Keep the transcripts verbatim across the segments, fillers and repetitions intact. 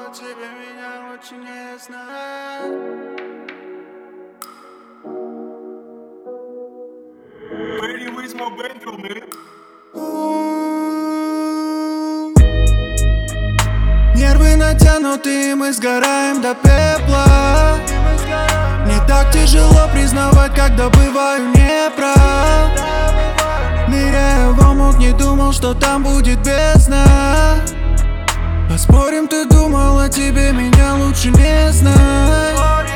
думала, тебе меня лучше не знать. Baby, where's my banjo, man? Нервы натянуты, мы сгораем до пепла. Не так тяжело признавать, когда бываю неправ. Ныряя в омут, не думал, что там будет бездна. Поспорим, ты думала, тебе меня лучше не знать.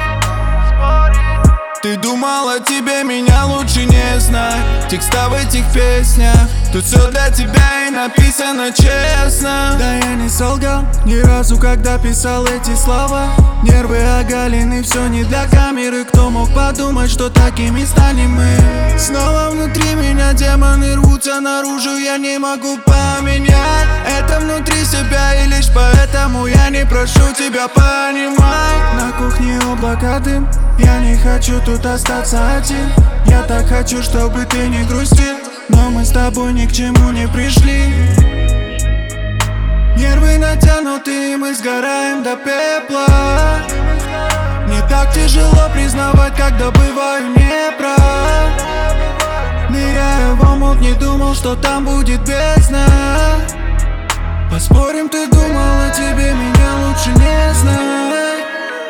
Ты думала, тебе меня лучше не знать. Текста в этих песнях, тут все для тебя и написано честно. Да я не солгал ни разу, когда писал эти слова. Нервы оголены, все не для камеры. Кто мог подумать, что такими станем мы? Снова внутри меня демоны рвутся наружу. Я не могу поменять это внутри себя, и лишь поэтому я не прошу тебя понимать. На кухне облака дым, я не хочу тут остаться один. Я так хочу, чтобы ты не грустил, но мы с тобой ни к чему не пришли. Нервы натянуты, мы сгораем до пепла. Не так тяжело признавать, когда бываю неправ. Ныряя в омут, не думал, что там будет бездна. Поспорим, ты думала, тебе меня лучше не знать.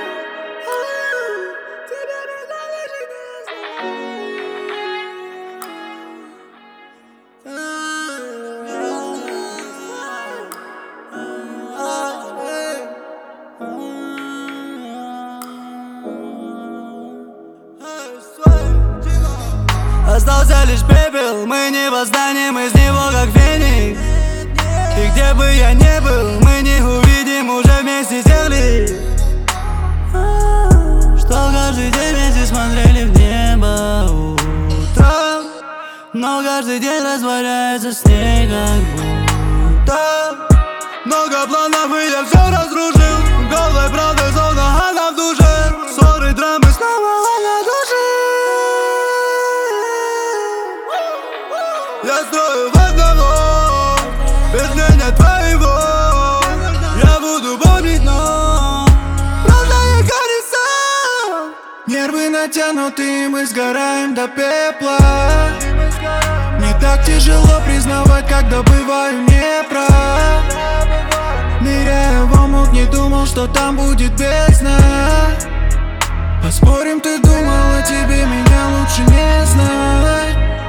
Остался лишь пепел, мы не восстанем из него, как феникс. И где бы я ни был, мы не увидим уже вместе тех лиц, что каждый день вместе смотрели в небо утром. Но каждый день растворяется с ней, как будто. Много планов, и я все разрушил. Голой правдой, словно она в душе. Ссоры, драмы, снова она душит. Я строю в одного, без мнения твоего. Я буду помнить, но правда не кажется. Нервы натянуты, мы сгораем до пепла. Не так тяжело признавать, когда бываю неправ. Ныряя в омут, не думал, что там будет бездна. Поспорим, ты думала, тебе меня лучше не знать.